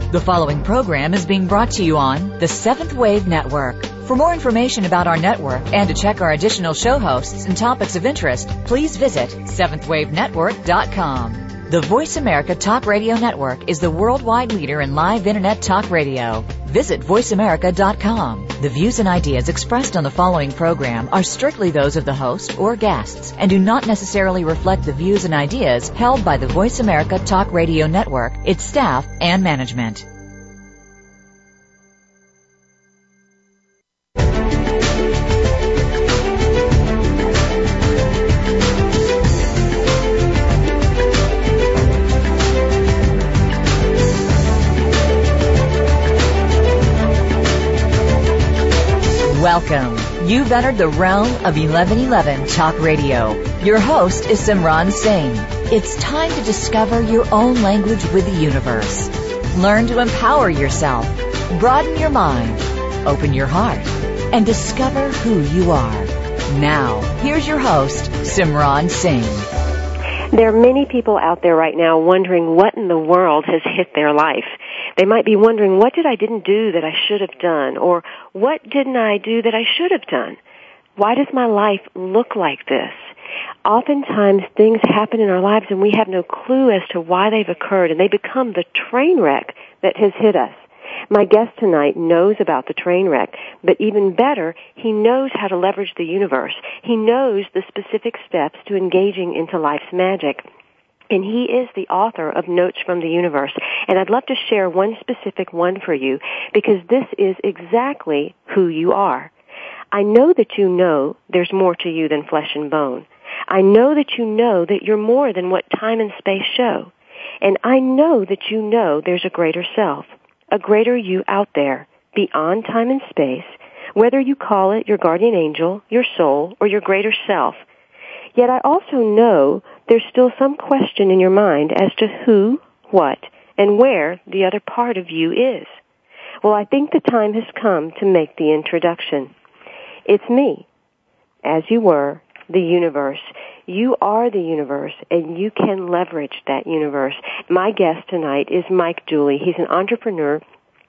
The following program is being brought to you on the Seventh Wave Network. For more information about our network and to check our additional show hosts and topics of interest, please visit seventhwavenetwork.com. The Voice America Talk Radio Network is the worldwide leader in live Internet talk radio. Visit voiceamerica.com. The views and ideas expressed on the following program are strictly those of the host or guests and do not necessarily reflect the views and ideas held by the Voice America Talk Radio Network, its staff, and management. Welcome. You've entered the realm of 1111 Talk Radio. Your host is Simran Singh. It's time to discover your own language with the universe. Learn to empower yourself, broaden your mind, open your heart, and discover who you are. Now, here's your host, Simran Singh. There are many people out there right now wondering what in the world has hit their life. They might be wondering, what didn't do that I should have done? Or what didn't I do that I should have done? Why does my life look like this? Oftentimes things happen in our lives and we have no clue as to why they've occurred, and they become the train wreck that has hit us. My guest tonight knows about the train wreck, but even better, he knows how to leverage the universe. He knows the specific steps to engaging into life's magic. And he is the author of Notes from the Universe. And I'd love to share one specific one for you, because this is exactly who you are. I know that you know there's more to you than flesh and bone. I know that you know that you're more than what time and space show. And I know that you know there's a greater self, a greater you out there, beyond time and space, whether you call it your guardian angel, your soul, or your greater self. Yet I also know there's still some question in your mind as to who, what, and where the other part of you is. Well, I think the time has come to make the introduction. It's me, as you were, the universe. You are the universe, and you can leverage that universe. My guest tonight is Mike Dooley. He's an entrepreneur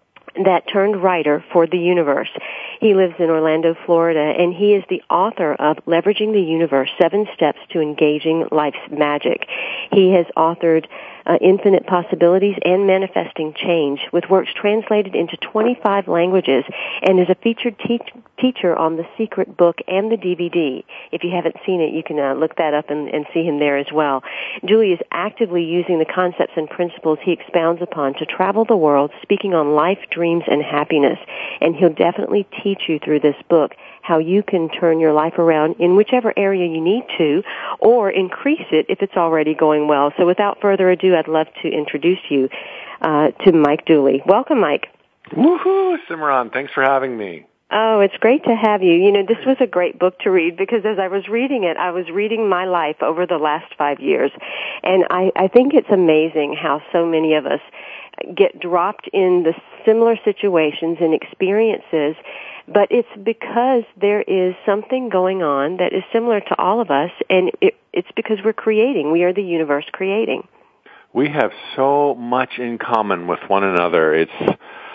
that turned writer for the universe. He lives in Orlando, Florida, and he is the author of Leveraging the Universe, 7 Steps to Engaging Life's Magic. He has authored Infinite Possibilities and Manifesting Change, with works translated into 25 languages, and is a featured teacher on The Secret Book and the DVD. If you haven't seen it, you can look that up and see him there as well. Julie is actively using the concepts and principles he expounds upon to travel the world, speaking on life, dreams, and happiness. And he'll definitely teach you through this book how you can turn your life around in whichever area you need to, or increase it if it's already going well. So without further ado, I'd love to introduce you to Mike Dooley. Welcome, Mike. Woohoo, Simran. Thanks for having me. Oh, it's great to have you. You know, this was a great book to read, because as I was reading it, I was reading my life over the last 5 years. And I think it's amazing how so many of us get dropped in the similar situations and experiences, but it's because there is something going on that is similar to all of us, and it's because we're creating. We are the universe creating. We have so much in common with one another. It's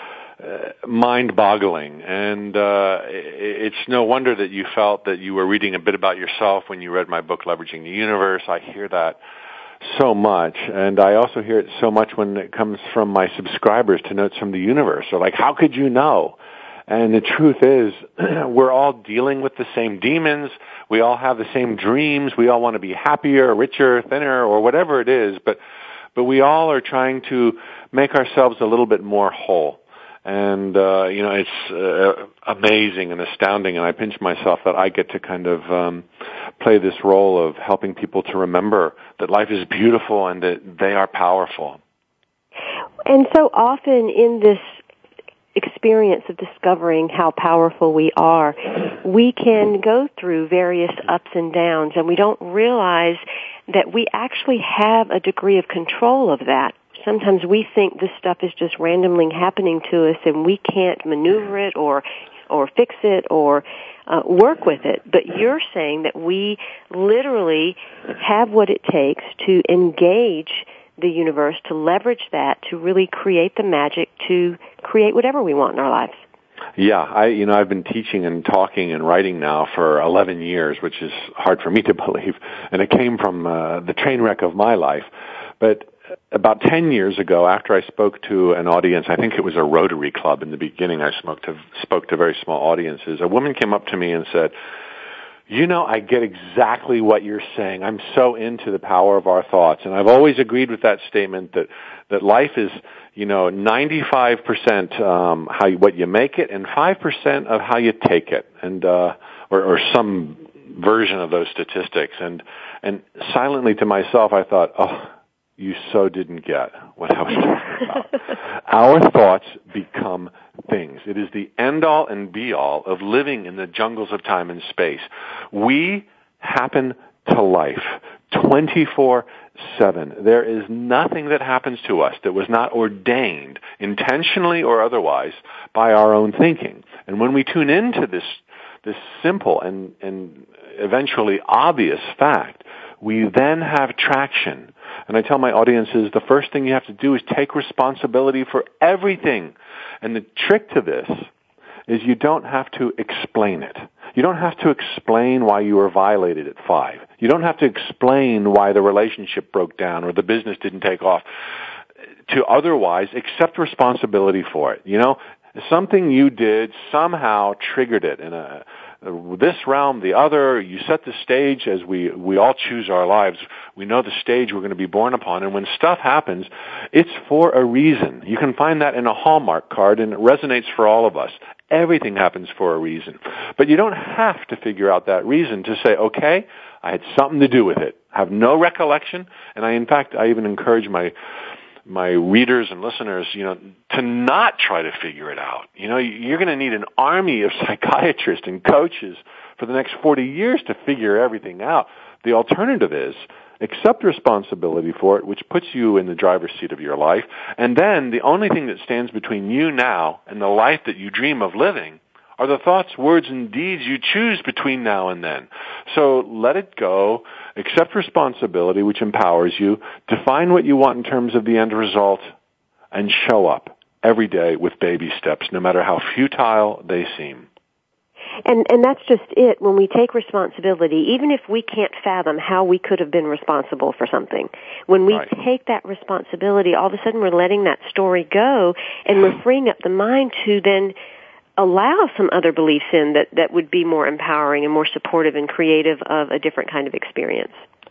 mind-boggling, and it's no wonder that you felt that you were reading a bit about yourself when you read my book, Leveraging the Universe. I hear that so much, and I also hear it so much when it comes from my subscribers to Notes from the Universe. They're like, how could you know? And the truth is, we're all dealing with the same demons. We all have the same dreams. We all want to be happier, richer, thinner, or whatever it is, but we all are trying to make ourselves a little bit more whole. And, it's amazing and astounding, and I pinch myself that I get to kind of play this role of helping people to remember that life is beautiful and that they are powerful. And so often in this experience of discovering how powerful we are, we can go through various ups and downs, and we don't realize that we actually have a degree of control of that. Sometimes we think this stuff is just randomly happening to us and we can't maneuver it or fix it or work with it. But you're saying that we literally have what it takes to engage the universe, to leverage that, to really create the magic, to create whatever we want in our lives. Yeah, I've been teaching and talking and writing now for 11 years, which is hard for me to believe, and it came from the train wreck of my life. But about 10 years ago, after I spoke to an audience, I think it was a Rotary Club in the beginning, I spoke to very small audiences, a woman came up to me and said, I get exactly what you're saying. I'm so into the power of our thoughts. And I've always agreed with that statement that life is, 95% what you make it and 5% of how you take it. And, or some version of those statistics. And silently to myself, I thought, oh, you so didn't get what I was talking about. Our thoughts become things. It is the end-all and be-all of living in the jungles of time and space. We happen to life 24/7. There is nothing that happens to us that was not ordained, intentionally or otherwise, by our own thinking. And when we tune into this simple and eventually obvious fact, we then have traction. And I tell my audiences, the first thing you have to do is take responsibility for everything. And the trick to this is you don't have to explain it. You don't have to explain why you were violated at 5. You don't have to explain why the relationship broke down or the business didn't take off. To otherwise accept responsibility for it. Something you did somehow triggered it in this realm, the other. You set the stage as we all choose our lives. We know the stage we're going to be born upon. And when stuff happens, it's for a reason. You can find that in a Hallmark card, and it resonates for all of us. Everything happens for a reason. But you don't have to figure out that reason to say, okay, I had something to do with it. I have no recollection. And I even encourage my readers and listeners, to not try to figure it out. You're going to need an army of psychiatrists and coaches for the next 40 years to figure everything out. The alternative is accept responsibility for it, which puts you in the driver's seat of your life. And then the only thing that stands between you now and the life that you dream of living are the thoughts, words, and deeds you choose between now and then. So let it go, accept responsibility, which empowers you, define what you want in terms of the end result, and show up every day with baby steps, no matter how futile they seem. And that's just it. When we take responsibility, even if we can't fathom how we could have been responsible for something, when we take that responsibility, all of a sudden we're letting that story go, and we're freeing up the mind to then allow some other beliefs in that would be more empowering and more supportive and creative of a different kind of experience.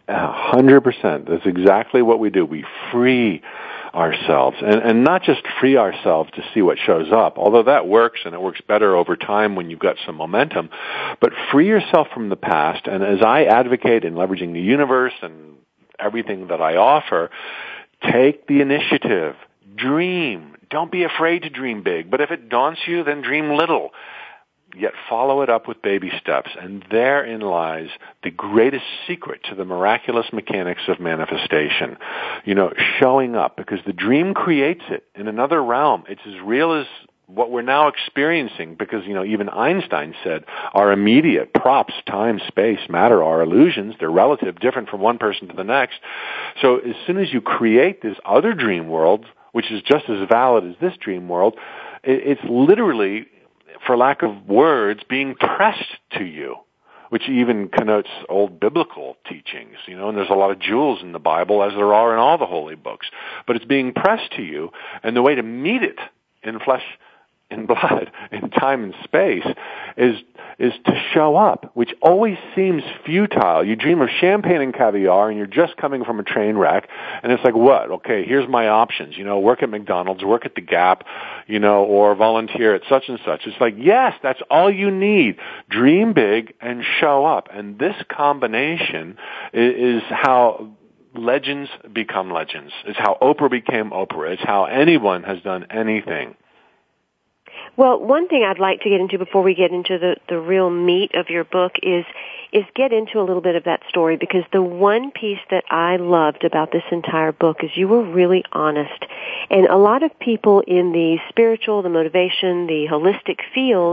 100%. That's exactly what we do. We free ourselves, and not just free ourselves to see what shows up, although that works, and it works better over time when you've got some momentum, but free yourself from the past. And as I advocate in Leveraging the Universe and everything that I offer, take the initiative. Dream. Don't be afraid to dream big, but if it daunts you, then dream little. Yet follow it up with baby steps, and therein lies the greatest secret to the miraculous mechanics of manifestation. Showing up, because the dream creates it in another realm. It's as real as what we're now experiencing, because, even Einstein said our immediate props, time, space, matter, are illusions. They're relative, different from one person to the next. So as soon as you create this other dream world, which is just as valid as this dream world, it's literally, for lack of words, being pressed to you, which even connotes old biblical teachings, and there's a lot of jewels in the Bible, as there are in all the holy books. But it's being pressed to you, and the way to meet it in flesh and blood, in time and space, is to show up, which always seems futile. You dream of champagne and caviar, and you're just coming from a train wreck, and it's like, what? Okay, here's my options. Work at McDonald's, work at the Gap, or volunteer at such and such. It's like, yes, that's all you need. Dream big and show up. And this combination is how legends become legends. It's how Oprah became Oprah. It's how anyone has done anything. Well, one thing I'd like to get into before we get into the real meat of your book is get into a little bit of that story, because the one piece that I loved about this entire book is you were really honest. And a lot of people in the spiritual, the motivation, the holistic fields,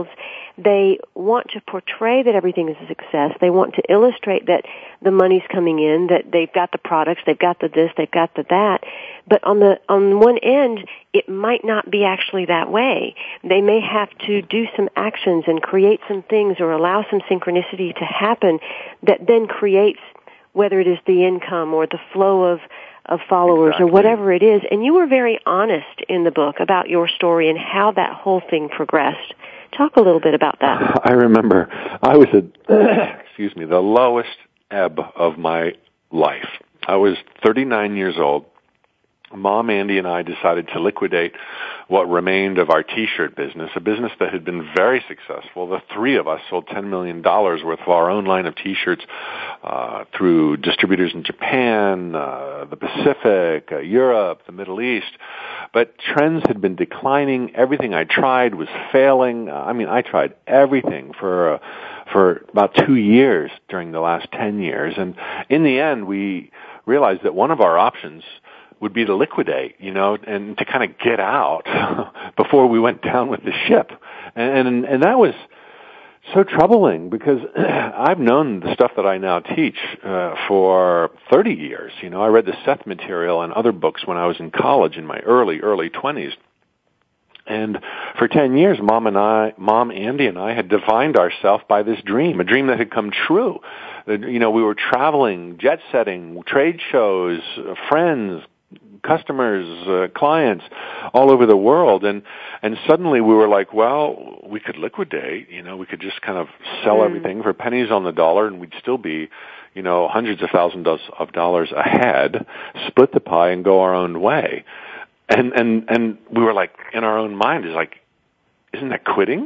They want to portray that everything is a success. They want to illustrate that the money's coming in, that they've got the products, they've got the this, they've got the that. But on one end, it might not be actually that way. They may have to do some actions and create some things or allow some synchronicity to happen that then creates, whether it is the income or the flow of followers or whatever it is. And you were very honest in the book about your story and how that whole thing progressed. Talk a little bit about that. I remember I was at, the lowest ebb of my life. I was 39 years old. Mom, Andy, and I decided to liquidate what remained of our T-shirt business, a business that had been very successful. The three of us sold $10 million worth of our own line of T-shirts through distributors in Japan, the Pacific, Europe, the Middle East. But trends had been declining. Everything I tried was failing. I tried everything for about 2 years during the last 10 years. And in the end, we realized that one of our options would be to liquidate, and to kind of get out before we went down with the ship. And that was so troubling because I've known the stuff that I now teach for 30 years. I read the Seth material and other books when I was in college in my early 20s. And for 10 years, Mom, Andy, and I had defined ourselves by this dream, a dream that had come true. We were traveling, jet-setting, trade shows, friends, customers, clients all over the world, and suddenly we were like, well, we could liquidate, we could just kind of sell everything for pennies on the dollar, and we'd still be, hundreds of thousands of dollars ahead, split the pie and go our own way. And we were like, in our own mind, is like, isn't that quitting?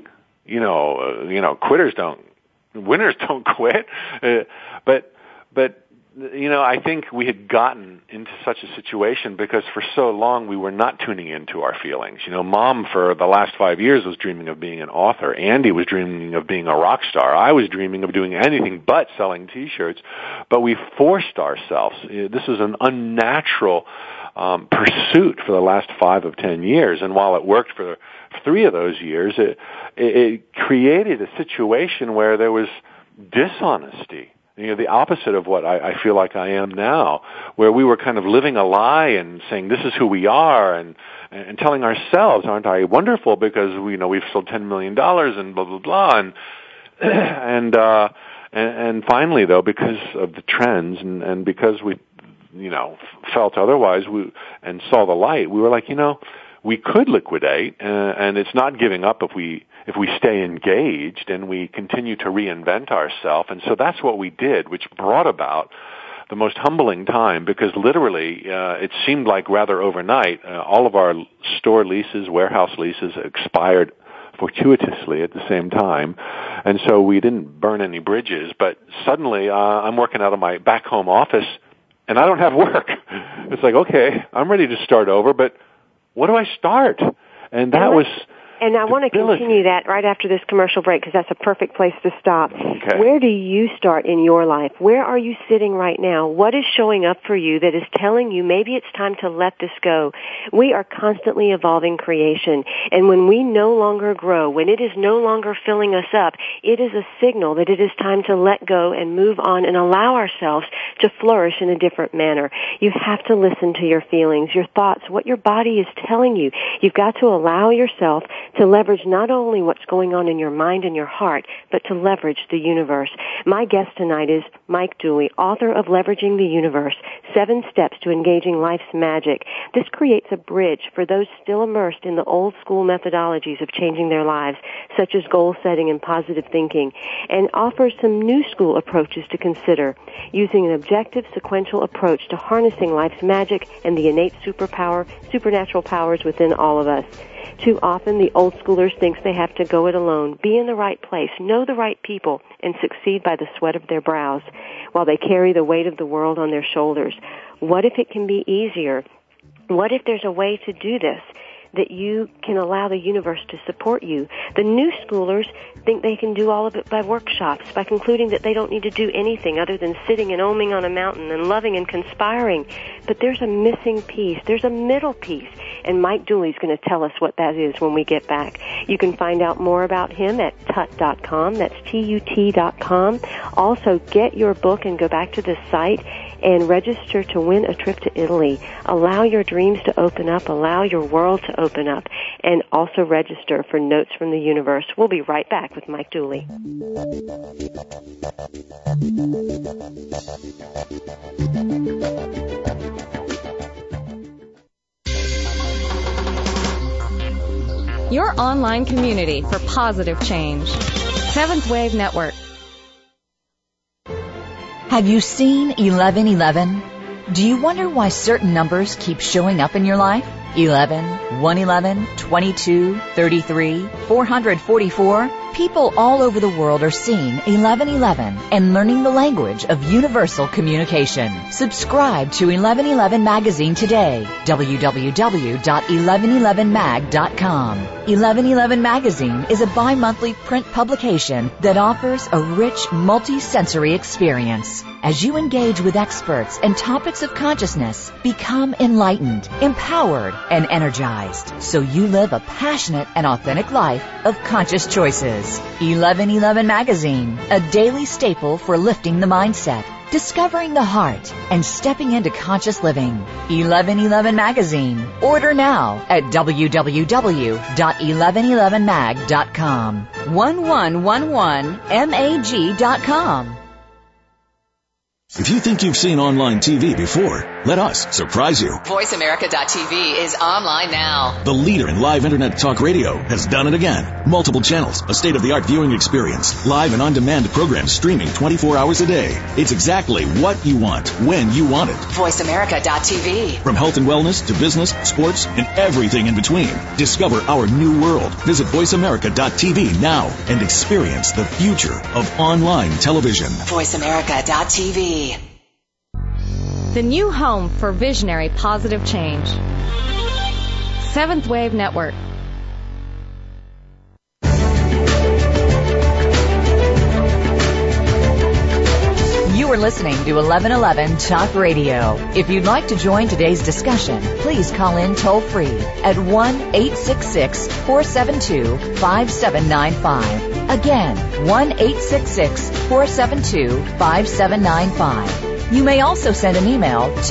Winners don't quit. But I think we had gotten into such a situation because for so long we were not tuning into our feelings. Mom for the last 5 years was dreaming of being an author. Andy was dreaming of being a rock star. I was dreaming of doing anything but selling T-shirts. But we forced ourselves. This was an unnatural pursuit for the last 5 of 10 years. And while it worked for 3 of those years, it created a situation where there was dishonesty. The opposite of what I feel like I am now, where we were kind of living a lie and saying, this is who we are, and telling ourselves, aren't I wonderful because we've sold $10 million and blah, blah, blah. And finally, though, because of the trends and because we, felt otherwise and saw the light, we were like, we could liquidate, and it's not giving up if we stay engaged and we continue to reinvent ourselves. And so that's what we did, which brought about the most humbling time because literally it seemed like rather overnight all of our store leases, warehouse leases expired fortuitously at the same time. And so we didn't burn any bridges, but suddenly I'm working out of my back home office and I don't have work. It's like, okay, I'm ready to start over, but what do I start? And that was... And I want to continue that right after this commercial break because that's a perfect place to stop. Okay. Where do you start in your life? Where are you sitting right now? What is showing up for you that is telling you maybe it's time to let this go? We are constantly evolving creation. And when we no longer grow, when it is no longer filling us up, it is a signal that it is time to let go and move on and allow ourselves to flourish in a different manner. You have to listen to your feelings, your thoughts, what your body is telling you. You've got to allow yourself to leverage not only what's going on in your mind and your heart, but to leverage the universe. My guest tonight is Mike Dooley, author of Leveraging the Universe, 7 Steps to Engaging Life's Magic. This creates a bridge for those still immersed in the old school methodologies of changing their lives, such as goal setting and positive thinking, and offers some new school approaches to consider, using an objective, sequential approach to harnessing life's magic and the innate supernatural powers within all of us. Too often, the old schoolers think they have to go it alone, be in the right place, know the right people, and succeed by the sweat of their brows, while they carry the weight of the world on their shoulders. What if it can be easier? What if there's a way to do this that you can allow the universe to support you. The new schoolers think they can do all of it by workshops, by concluding that they don't need to do anything other than sitting and oming on a mountain and loving and conspiring. But there's a missing piece. There's a middle piece. And Mike Dooley's going to tell us what that is when we get back. You can find out more about him at tut.com. That's TUT.com. Also, get your book and go back to the site and register to win a trip to Italy. Allow your dreams to open up. Allow your world to open up. And also register for Notes from the Universe. We'll be right back with Mike Dooley. Your online community for positive change. Seventh Wave Network. Have you seen 1111? Do you wonder why certain numbers keep showing up in your life? 11, 111, 22, 33, 444. People all over the world are seeing 1111 and learning the language of universal communication. Subscribe to 1111 Magazine today. www.1111mag.com. 1111 Magazine is a bi-monthly print publication that offers a rich, multi-sensory experience. As you engage with experts and topics of consciousness, become enlightened, empowered, and energized, so you live a passionate and authentic life of conscious choices. 1111 Magazine, a daily staple for lifting the mindset, discovering the heart, and stepping into conscious living. 1111 Magazine. Order now at www.1111mag.com. 1111mag.com. If you think you've seen online TV before, let us surprise you. VoiceAmerica.tv is online now. The leader in live Internet talk radio has done it again. Multiple channels, a state-of-the-art viewing experience, live and on-demand programs streaming 24 hours a day. It's exactly what you want, when you want it. VoiceAmerica.tv. From health and wellness to business, sports, and everything in between. Discover our new world. Visit VoiceAmerica.tv now and experience the future of online television. VoiceAmerica.tv. The new home for visionary positive change. Seventh Wave Network. You are listening to 1111 Talk Radio. If you'd like to join today's discussion, please call in toll-free at 1-866-472-5795. Again, 1-866-472-5795. You may also send an email to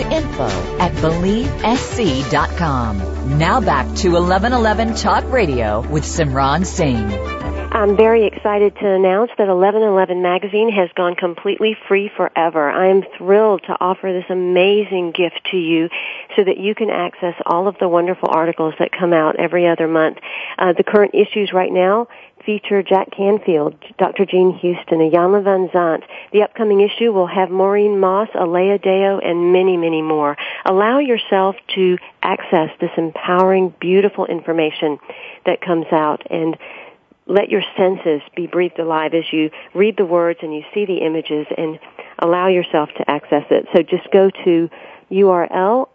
info@believesc.com. Now back to 1111 Talk Radio with Simran Singh. I'm very excited to announce that 1111 Magazine has gone completely free forever. I am thrilled to offer this amazing gift to you so that you can access all of the wonderful articles that come out every other month. The current issues right now feature Jack Canfield, Dr. Jean Houston, Iyanla Vanzant. The upcoming issue will have Maureen Moss, Alea Deo, and many, many more. Allow yourself to access this empowering, beautiful information that comes out, and let your senses be breathed alive as you read the words and you see the images, and allow yourself to access it. So just go to URL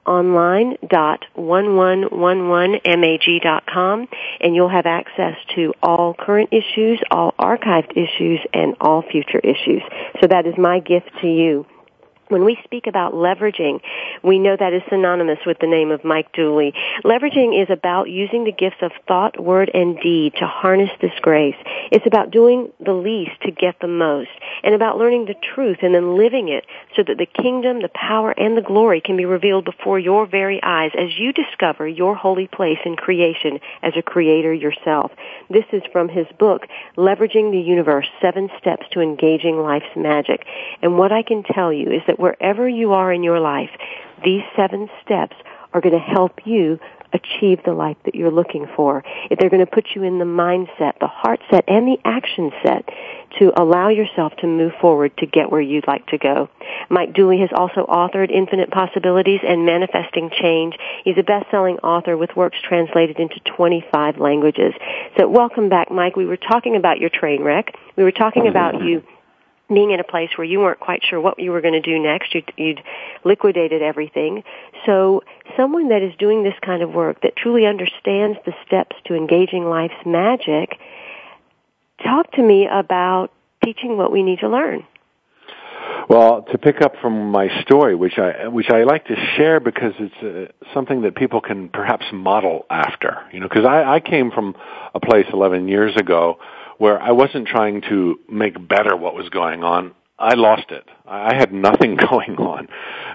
online.1111mag.com, and you'll have access to all current issues, all archived issues, and all future issues. So that is my gift to you. When we speak about leveraging, we know that is synonymous with the name of Mike Dooley. Leveraging is about using the gifts of thought, word, and deed to harness this grace. It's about doing the least to get the most, and about learning the truth and then living it so that the kingdom, the power, and the glory can be revealed before your very eyes as you discover your holy place in creation as a creator yourself. This is from his book, Leveraging the Universe, 7 Steps to Engaging Life's Magic. And what I can tell you is that wherever you are in your life, these 7 steps are going to help you achieve the life that you're looking for. If they're going to put you in the mindset, the heart set, and the action set to allow yourself to move forward to get where you'd like to go. Mike Dooley has also authored Infinite Possibilities and Manifesting Change. He's a best-selling author with works translated into 25 languages. So welcome back, Mike. We were talking about your train wreck. We were talking about you being in a place where you weren't quite sure what you were going to do next. You'd liquidated everything. So someone that is doing this kind of work, that truly understands the steps to engaging life's magic, talk to me about teaching what we need to learn. Well, to pick up from my story, which I like to share because it's something that people can perhaps model after, because I came from a place 11 years ago where I wasn't trying to make better what was going on. I lost it. I had nothing going on.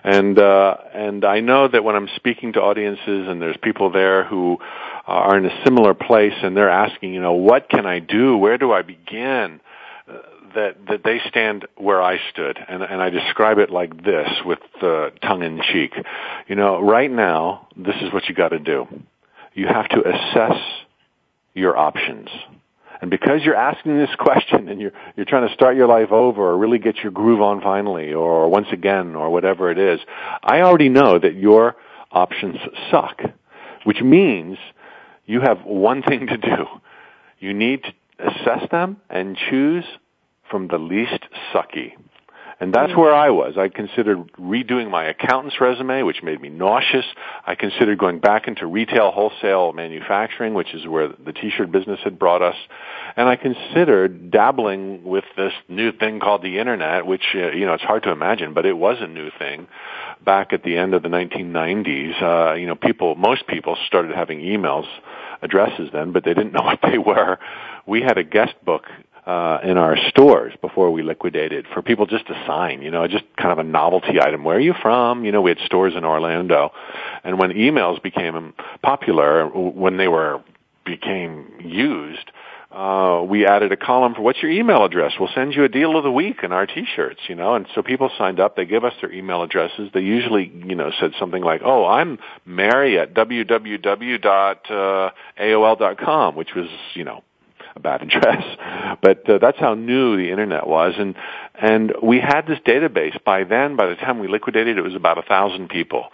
And I know that when I'm speaking to audiences and there's people there who are in a similar place and they're asking, what can I do? Where do I begin? That they stand where I stood, and I describe it like this with tongue in cheek. Right now, this is what you got to do. You have to assess your options. And because you're asking this question and you're trying to start your life over or really get your groove on finally or once again or whatever it is, I already know that your options suck, which means you have one thing to do. You need to assess them and choose from the least sucky. And that's where I was. I considered redoing my accountant's resume, which made me nauseous. I considered going back into retail wholesale manufacturing, which is where the T-shirt business had brought us. And I considered dabbling with this new thing called the Internet, which, it's hard to imagine, but it was a new thing. Back at the end of the 1990s, most people started having emails addresses then, but they didn't know what they were. We had a guest book in our stores before we liquidated for people just to sign, just kind of a novelty item. Where are you from? We had stores in Orlando. And when emails became popular, when they became used, we added a column for what's your email address? We'll send you a deal of the week in our T-shirts, and so people signed up. They give us their email addresses. They usually, said something like, oh, I'm Mary at www.aol.com, which was, a bad address. But that's how new the Internet was. And we had this database. By the time we liquidated, it was about 1,000 people.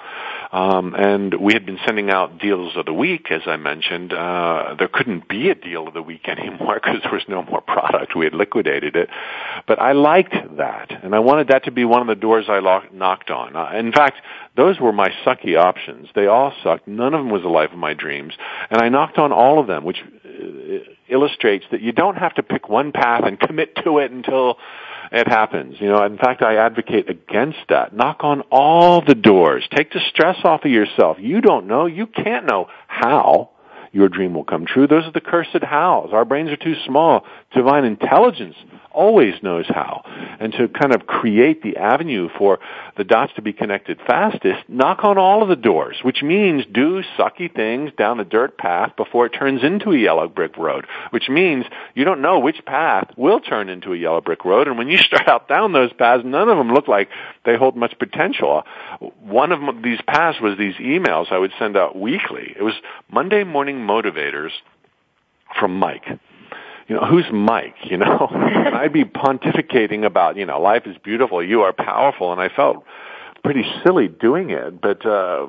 And we had been sending out deals of the week, as I mentioned. There couldn't be a deal of the week anymore because there was no more product. We had liquidated it. But I liked that, and I wanted that to be one of the doors I knocked on. In fact, those were my sucky options. They all sucked. None of them was the life of my dreams. And I knocked on all of them, which illustrates that you don't have to pick one path and commit to it until it happens. In fact, I advocate against that. Knock on all the doors. Take the stress off of yourself. You don't know. You can't know how your dream will come true. Those are the cursed hows. Our brains are too small. Divine intelligence always knows how. And to kind of create the avenue for the dots to be connected fastest, knock on all of the doors, which means do sucky things down the dirt path before it turns into a yellow brick road, which means you don't know which path will turn into a yellow brick road. And when you start out down those paths, none of them look like they hold much potential. One of these paths was these emails I would send out weekly. It was Monday Morning Motivators from Mike. Who's Mike, And I'd be pontificating about, life is beautiful, you are powerful, and I felt pretty silly doing it, but,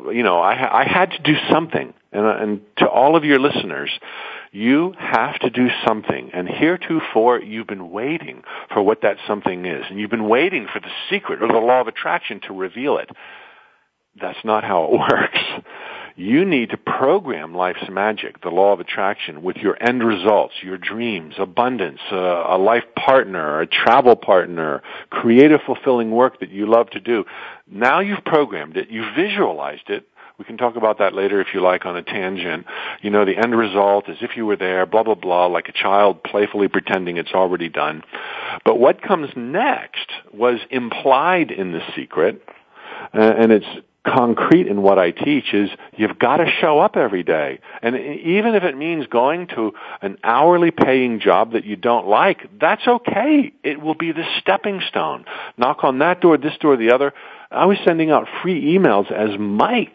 I had to do something. And to all of your listeners, you have to do something. And heretofore, you've been waiting for what that something is. And you've been waiting for the secret or the law of attraction to reveal it. That's not how it works. You need to program life's magic, the law of attraction, with your end results, your dreams, abundance, a life partner, a travel partner, creative, fulfilling work that you love to do. Now you've programmed it, you've visualized it. We can talk about that later if you like on a tangent. The end result is if you were there, blah, blah, blah, like a child playfully pretending it's already done. But what comes next was implied in the secret, and it's concrete in what I teach, is you've got to show up every day. And even if it means going to an hourly paying job that you don't like, that's okay. It will be the stepping stone. Knock on that door, this door, the other. I was sending out free emails as Mike.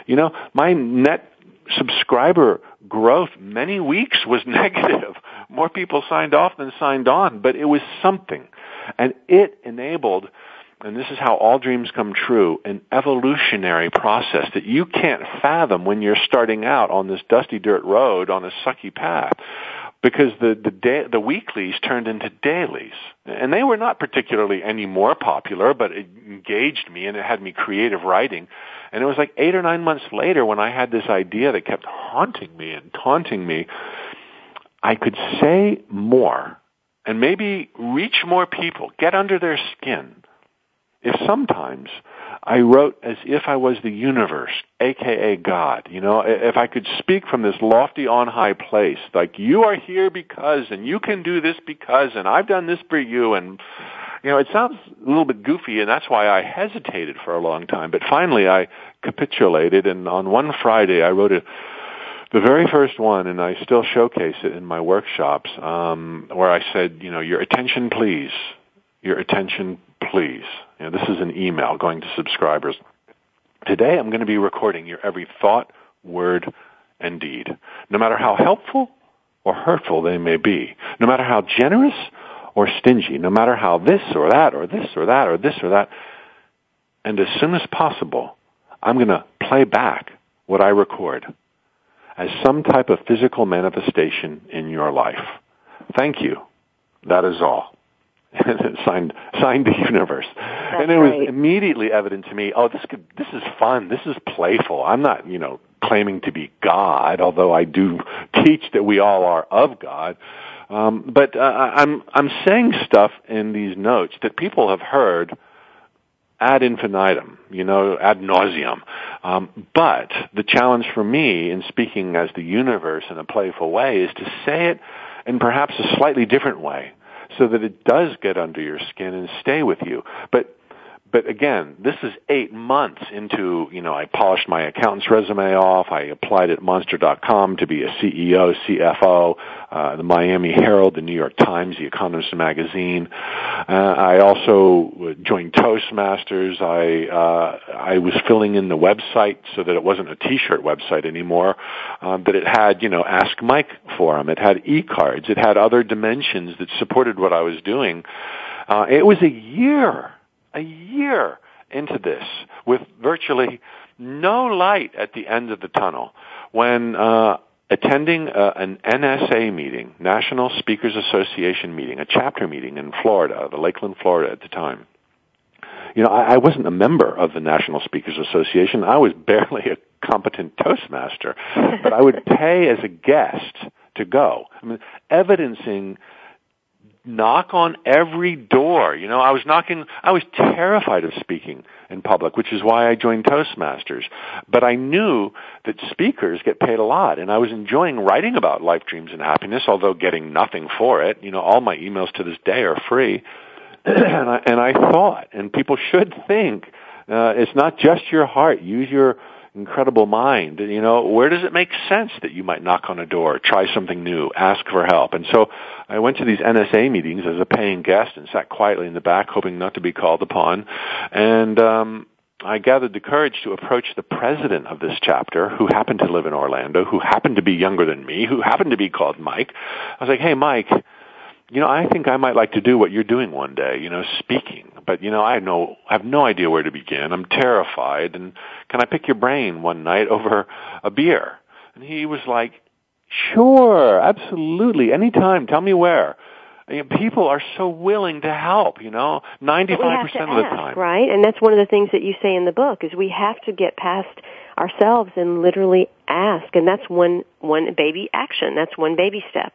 My net subscriber growth many weeks was negative. More people signed off than signed on, but it was something. And it enabled, and this is how all dreams come true, an evolutionary process that you can't fathom when you're starting out on this dusty dirt road on a sucky path. because the weeklies turned into dailies. And they were not particularly any more popular, but it engaged me and it had me creative writing. And it was like 8 or 9 months later when I had this idea that kept haunting me and taunting me, I could say more and maybe reach more people, get under their skin. If sometimes I wrote as if I was the universe, aka God, if I could speak from this lofty on high place, like you are here because, and you can do this because, and I've done this for you, and it sounds a little bit goofy, and that's why I hesitated for a long time. But finally I capitulated, and on one Friday I wrote the very first one, and I still showcase it in my workshops, where I said, your attention please, your attention please. This is an email going to subscribers. Today I'm going to be recording your every thought, word, and deed, no matter how helpful or hurtful they may be, no matter how generous or stingy, no matter how this or that or this or that or this or that. And as soon as possible, I'm going to play back what I record as some type of physical manifestation in your life. Thank you. That is all. And signed the universe. That's and it was great. Immediately evident to me, this is fun, this is playful. I'm not, claiming to be God, although I do teach that we all are of God. But I'm saying stuff in these notes that people have heard ad infinitum, ad nauseum. But the challenge for me in speaking as the universe in a playful way is to say it in perhaps a slightly different way, so that it does get under your skin and stay with you. But again, this is 8 months into, I polished my accountant's resume off. I applied at Monster.com to be a CEO, CFO, the Miami Herald, the New York Times, the Economist magazine. I also joined Toastmasters. I was filling in the website so that it wasn't a T-shirt website anymore, that it had, Ask Mike forum. It had e-cards. It had other dimensions that supported what I was doing. It was a year into this with virtually no light at the end of the tunnel when attending an NSA meeting, National Speakers Association meeting, a chapter meeting in Florida, the Lakeland, Florida at the time. I wasn't a member of the National Speakers Association. I was barely a competent Toastmaster, but I would pay as a guest to go. Evidencing knock on every door. I was terrified of speaking in public, which is why I joined Toastmasters. But I knew that speakers get paid a lot, and I was enjoying writing about life, dreams, and happiness, although getting nothing for it. All my emails to this day are free. and I thought, and people should think, it's not just your heart. Use your incredible mind. Where does it make sense that you might knock on a door, try something new, ask for help? And so I went to these NSA meetings as a paying guest and sat quietly in the back, hoping not to be called upon. And I gathered the courage to approach the president of this chapter, who happened to live in Orlando, who happened to be younger than me, who happened to be called Mike. I was like, hey, Mike, I think I might like to do what you're doing one day, speaking. But, I have no idea where to begin. I'm terrified. And can I pick your brain one night over a beer? And he was like, sure, absolutely, anytime, tell me where. People are so willing to help, 95% of the time. Right? And that's one of the things that you say in the book, is we have to get past ourselves and literally ask. And that's one baby action. That's one baby step.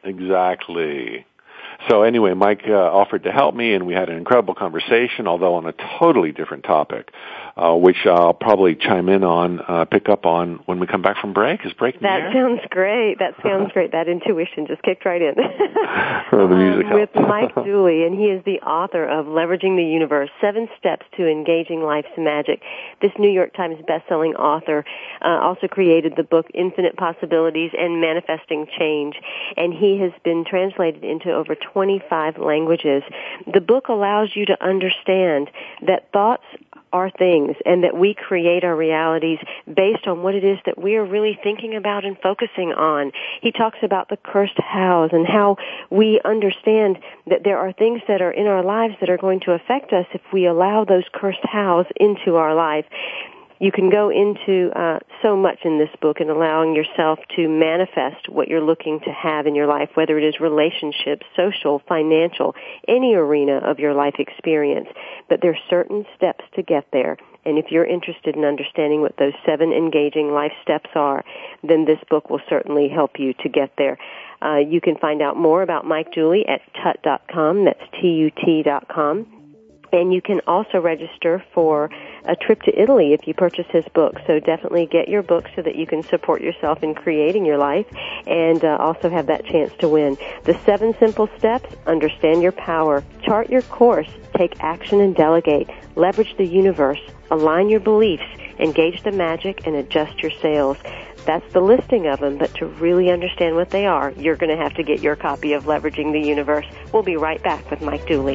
Exactly. So anyway, Mike offered to help me, and we had an incredible conversation, although on a totally different topic, which I'll probably chime in on, pick up on when we come back from break. Is break near? That sounds great. That intuition just kicked right in. The music with Mike Dooley, and he is the author of Leveraging the Universe, 7 Steps to Engaging Life's Magic. This New York Times bestselling author also created the book Infinite Possibilities and Manifesting Change, and he has been translated into over 25 languages. The book allows you to understand that thoughts are things and that we create our realities based on what it is that we are really thinking about and focusing on. He talks about the cursed hows and how we understand that there are things that are in our lives that are going to affect us if we allow those cursed hows into our life. You can go into so much in this book and allowing yourself to manifest what you're looking to have in your life, whether it is relationships, social, financial, any arena of your life experience. But there are certain steps to get there. And if you're interested in understanding what those 7 engaging life steps are, then this book will certainly help you to get there. You can find out more about Mike Dooley at tut.com. That's TUT.com. And you can also register for a trip to Italy if you purchase his book. So definitely get your book so that you can support yourself in creating your life and also have that chance to win. The 7 simple steps: understand your power, chart your course, take action and delegate, leverage the universe, align your beliefs, engage the magic, and adjust your sails. That's the listing of them, but to really understand what they are, you're going to have to get your copy of Leveraging the Universe. We'll be right back with Mike Dooley.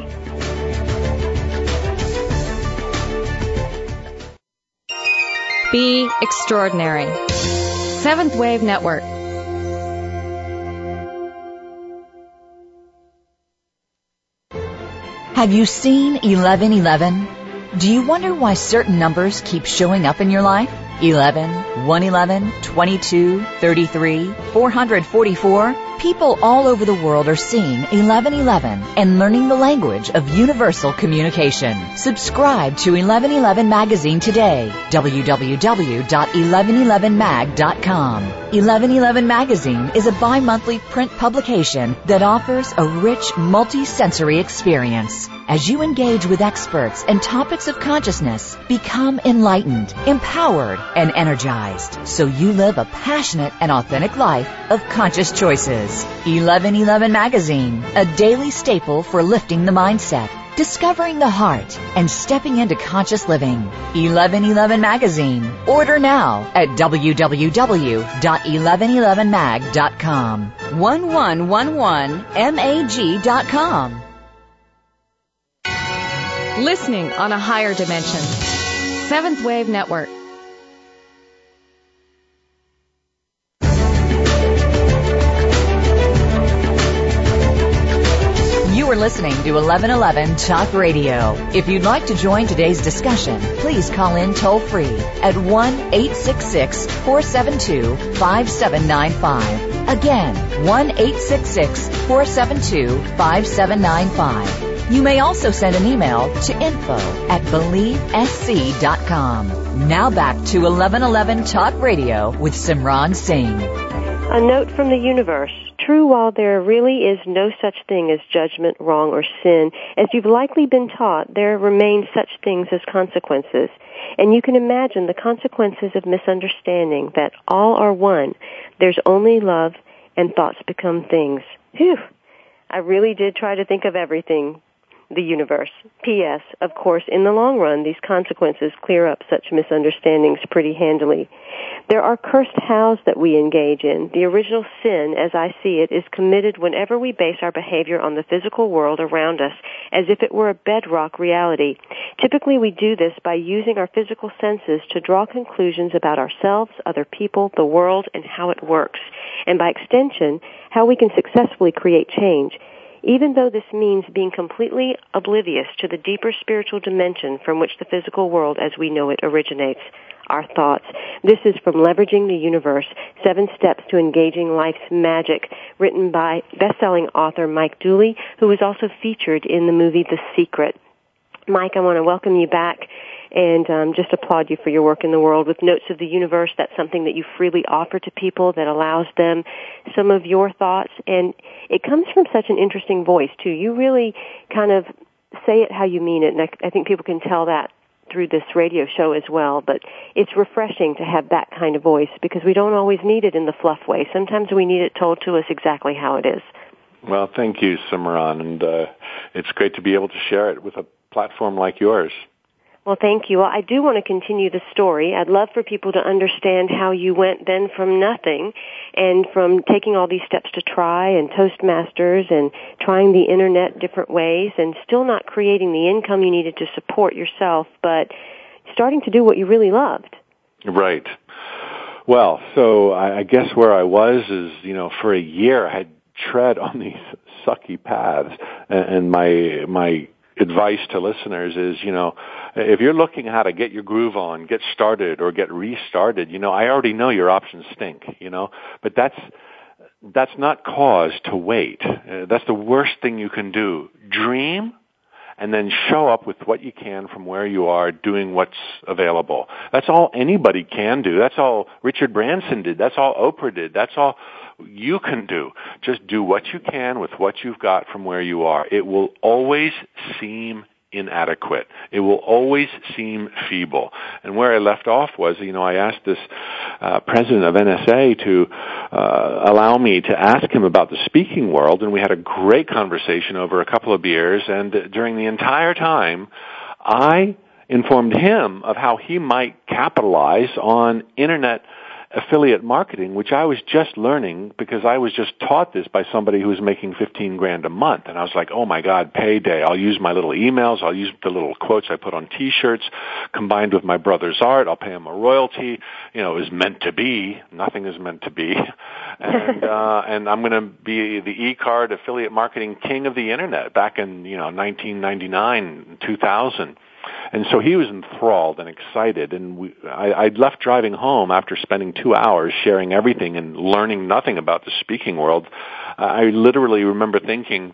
Be extraordinary. Seventh Wave Network. Have you seen 1111? Do you wonder why certain numbers keep showing up in your life? 11, 111, 22, 33, 444. People all over the world are seeing 1111 and learning the language of universal communication. Subscribe to 1111 Magazine today. www.1111mag.com. 1111 Magazine is a bi-monthly print publication that offers a rich, multi-sensory experience. As you engage with experts and topics of consciousness, become enlightened, empowered, and energized, so you live a passionate and authentic life of conscious choices. 1111 Magazine, a daily staple for lifting the mindset, discovering the heart, and stepping into conscious living. 1111 Magazine. Order now at www.1111mag.com. 1111mag.com. Listening on a higher dimension. Seventh Wave Network. You are listening to 1111 Talk Radio. If you'd like to join today's discussion, please call in toll-free at 1-866-472-5795. Again, 1-866-472-5795. You may also send an email to info@believesc.com. Now back to 1111 Talk Radio with Simran Singh. A note from the universe. True, while there really is no such thing as judgment, wrong, or sin, as you've likely been taught, there remain such things as consequences. And you can imagine the consequences of misunderstanding, that all are one. There's only love, and thoughts become things. Phew! I really did try to think of everything. The universe. P.S. Of course, in the long run, these consequences clear up such misunderstandings pretty handily. There are cursed hows that we engage in. The original sin, as I see it, is committed whenever we base our behavior on the physical world around us as if it were a bedrock reality. Typically, we do this by using our physical senses to draw conclusions about ourselves, other people, the world, and how it works, and by extension, how we can successfully create change. Even though this means being completely oblivious to the deeper spiritual dimension from which the physical world as we know it originates, our thoughts. This is from Leveraging the Universe, 7 Steps to Engaging Life's Magic, written by best-selling author Mike Dooley, who was also featured in the movie The Secret. Mike, I want to welcome you back and just applaud you for your work in the world with Notes of the Universe. That's something that you freely offer to people that allows them some of your thoughts, and it comes from such an interesting voice, too. You really kind of say it how you mean it, and I think people can tell that through this radio show as well, but it's refreshing to have that kind of voice because we don't always need it in the fluff way. Sometimes we need it told to us exactly how it is. Well, thank you, Simran, and it's great to be able to share it with a platform like yours. Well, thank you. Well, I do want to continue the story. I'd love for people to understand how you went then from nothing and from taking all these steps to try and Toastmasters and trying the Internet different ways and still not creating the income you needed to support yourself, but starting to do what you really loved. Right. Well, so I guess where I was is, for a year I had tread on these sucky paths, and my advice to listeners is, if you're looking how to get your groove on, get started, or get restarted, I already know your options stink, but that's not cause to wait. That's the worst thing you can do. Dream, and then show up with what you can from where you are, doing what's available. That's all anybody can do. That's all Richard Branson did. That's all Oprah did. That's all you can do. Just do what you can with what you've got from where you are. It will always seem inadequate. It will always seem feeble. And where I left off was, I asked this president of NSA to allow me to ask him about the speaking world, and we had a great conversation over a couple of beers, and during the entire time, I informed him of how he might capitalize on Internet affiliate marketing, which I was just learning because I was just taught this by somebody who was making $15,000 a month. And I was like, oh my God, payday. I'll use my little emails. I'll use the little quotes I put on t-shirts combined with my brother's art. I'll pay him a royalty. It was meant to be. Nothing is meant to be. And, and I'm going to be the e-card affiliate marketing king of the Internet back in, 1999, 2000. And so he was enthralled and excited, and I'd left driving home after spending 2 hours sharing everything and learning nothing about the speaking world. I literally remember thinking,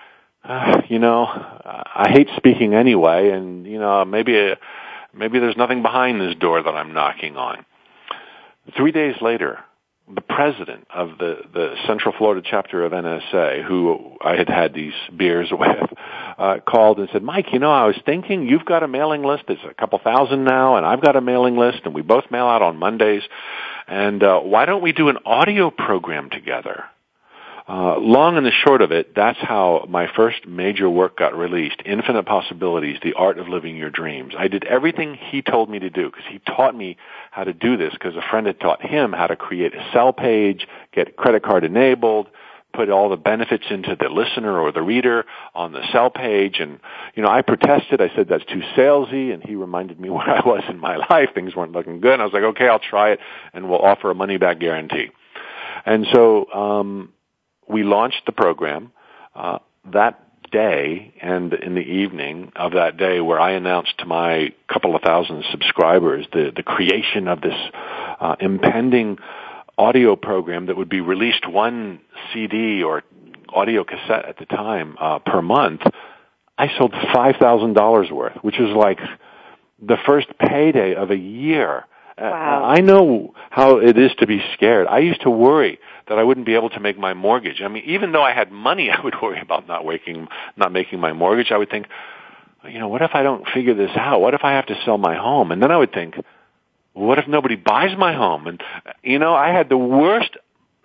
I hate speaking anyway, and, maybe there's nothing behind this door that I'm knocking on. 3 days later, the president of the Central Florida chapter of NSA, who I had these beers with, called and said, Mike, I was thinking you've got a mailing list. There's a couple thousand now, and I've got a mailing list, and we both mail out on Mondays. And why don't we do an audio program together? Long and the short of it, that's how my first major work got released, Infinite Possibilities, The Art of Living Your Dreams. I did everything he told me to do because he taught me how to do this because a friend had taught him how to create a sell page, get credit card enabled, put all the benefits into the listener or the reader on the sell page. And, I protested. I said, that's too salesy. And he reminded me where I was in my life. Things weren't looking good. And I was like, okay, I'll try it, and we'll offer a money-back guarantee. And so we launched the program that day, and in the evening of that day, where I announced to my couple of thousand subscribers the creation of this impending audio program that would be released one CD or audio cassette at the time per month. I sold $5,000 worth, which is like the first payday of a year. Wow. I know how it is to be scared. I used to worry that I wouldn't be able to make my mortgage. I mean, even though I had money, I would worry about not making my mortgage. I would think, what if I don't figure this out? What if I have to sell my home? And then I would think, what if nobody buys my home? And, I had the worst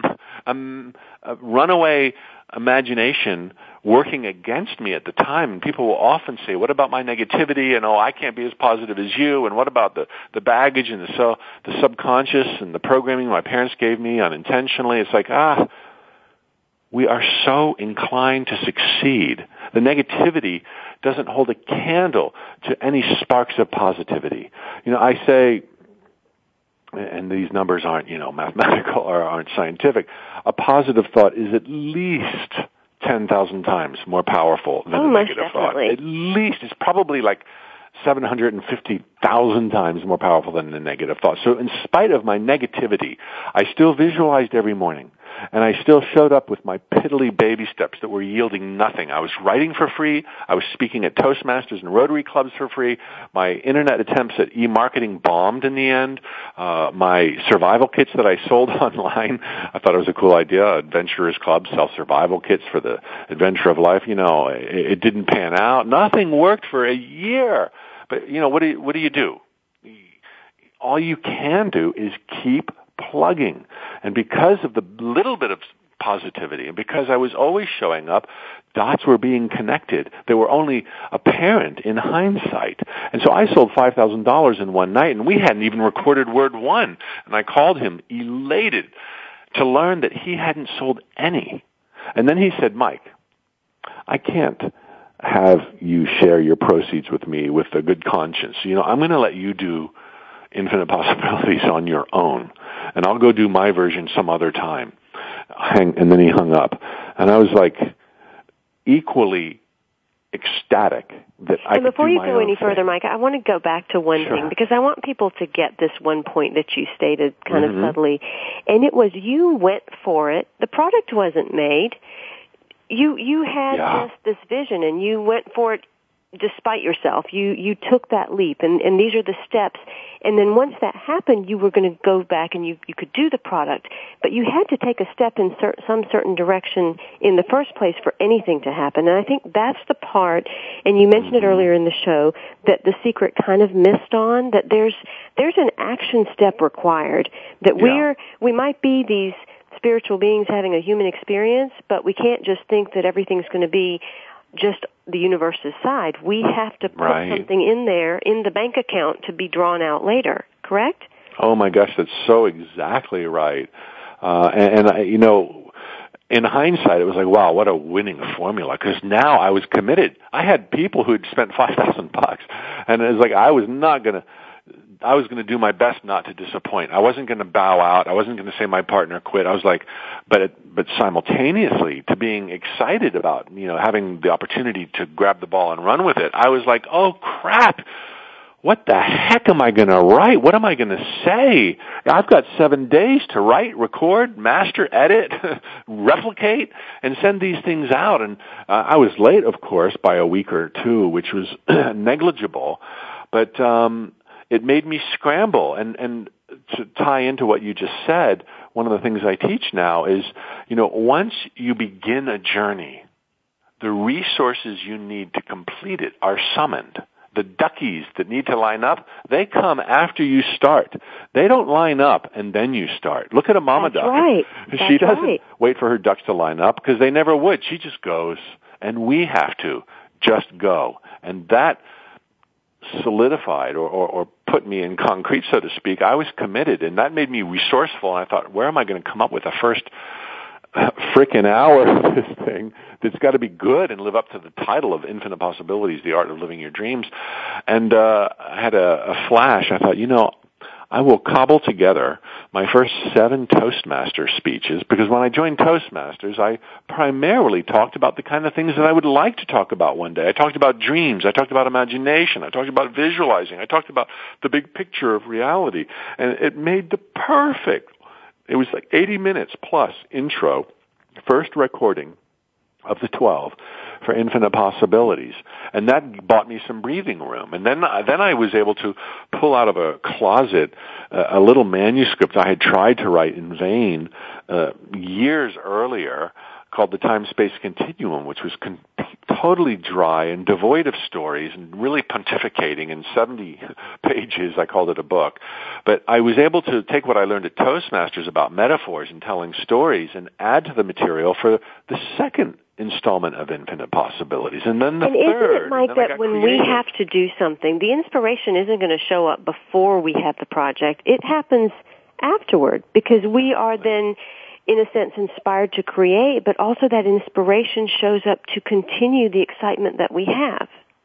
runaway imagination working against me at the time. And people will often say, what about my negativity? And, I can't be as positive as you. And what about the baggage and the subconscious and the programming my parents gave me unintentionally? It's like, we are so inclined to succeed. The negativity doesn't hold a candle to any sparks of positivity. I say, and these numbers aren't, mathematical or aren't scientific, a positive thought is at least 10,000 times more powerful than a negative thought. At least. It's probably like 750,000 times more powerful than a negative thought. So in spite of my negativity, I still visualized every morning. And I still showed up with my piddly baby steps that were yielding nothing. I was writing for free. I was speaking at Toastmasters and Rotary Clubs for free. My internet attempts at e-marketing bombed in the end. My survival kits that I sold online, I thought it was a cool idea. Adventurers Club sell survival kits for the adventure of life. It didn't pan out. Nothing worked for a year. But, what do you do? All you can do is keep plugging. And because of the little bit of positivity, and because I was always showing up, dots were being connected. They were only apparent in hindsight. And so I sold $5,000 in one night, and we hadn't even recorded word one. And I called him elated to learn that he hadn't sold any. And then he said, Mike, I can't have you share your proceeds with me with a good conscience. I'm going to let you do Infinite Possibilities on your own, and I'll go do my version some other time. And then he hung up. And I was like equally ecstatic that I could do my own thing. And before you go any further, Mike, I want to go back to one thing, because I want people to get this one point that you stated kind of subtly. And it was you went for it. The product wasn't made. You had just this vision, and you went for it despite yourself. You took that leap, and these are the steps. And then once that happened, you were going to go back and you could do the product. But you had to take a step in some certain direction in the first place for anything to happen. And I think that's the part, and you mentioned it earlier in the show, that The Secret kind of missed on, that there's an action step required, that we might be these spiritual beings having a human experience, but we can't just think that everything's going to be just the universe's side. We have to put something in there in the bank account to be drawn out later, correct? Oh my gosh, that's so exactly right. And I, you know, in hindsight, it was like, wow, what a winning formula, because now I was committed. I had people who had spent $5,000, and it was like I was going to do my best not to disappoint. I wasn't going to bow out. I wasn't going to say my partner quit. I was like, but simultaneously to being excited about, you know, having the opportunity to grab the ball and run with it, I was like, oh crap, what the heck am I going to write? What am I going to say? I've got 7 days to write, record, master, edit, replicate, and send these things out. And I was late, of course, by a week or two, which was negligible, but it made me scramble. And to tie into what you just said, one of the things I teach now is, you know, once you begin a journey, the resources you need to complete it are summoned. The duckies that need to line up, they come after you start. They don't line up and then you start. Look at a mama duck. Right. She doesn't wait for her ducks to line up, because they never would. She just goes, and we have to just go. And that solidified or put me in concrete, so to speak. I was committed, and that made me resourceful. And I thought, where am I going to come up with the first frickin' hour of this thing that's got to be good and live up to the title of Infinite Possibilities, The Art of Living Your Dreams? And I had a flash. I thought, you know, I will cobble together my first 7 Toastmaster speeches, because when I joined Toastmasters, I primarily talked about the kind of things that I would like to talk about one day. I talked about dreams. I talked about imagination. I talked about visualizing. I talked about the big picture of reality. And it made the perfect, it was like 80 minutes plus intro, first recording of the 12 for Infinite Possibilities. And that bought me some breathing room. And then I was able to pull out of a closet a little manuscript I had tried to write in vain years earlier, called The Time-Space Continuum, which was totally dry and devoid of stories and really pontificating in 70 pages. I called it a book. But I was able to take what I learned at Toastmasters about metaphors and telling stories and add to the material for the second installment of Infinite Possibilities, and then the third. Isn't it, Mike, that when we have to do something, the inspiration isn't going to show up before we have the project. It happens afterward, because we are then, in a sense, inspired to create, but also that inspiration shows up to continue the excitement that we have.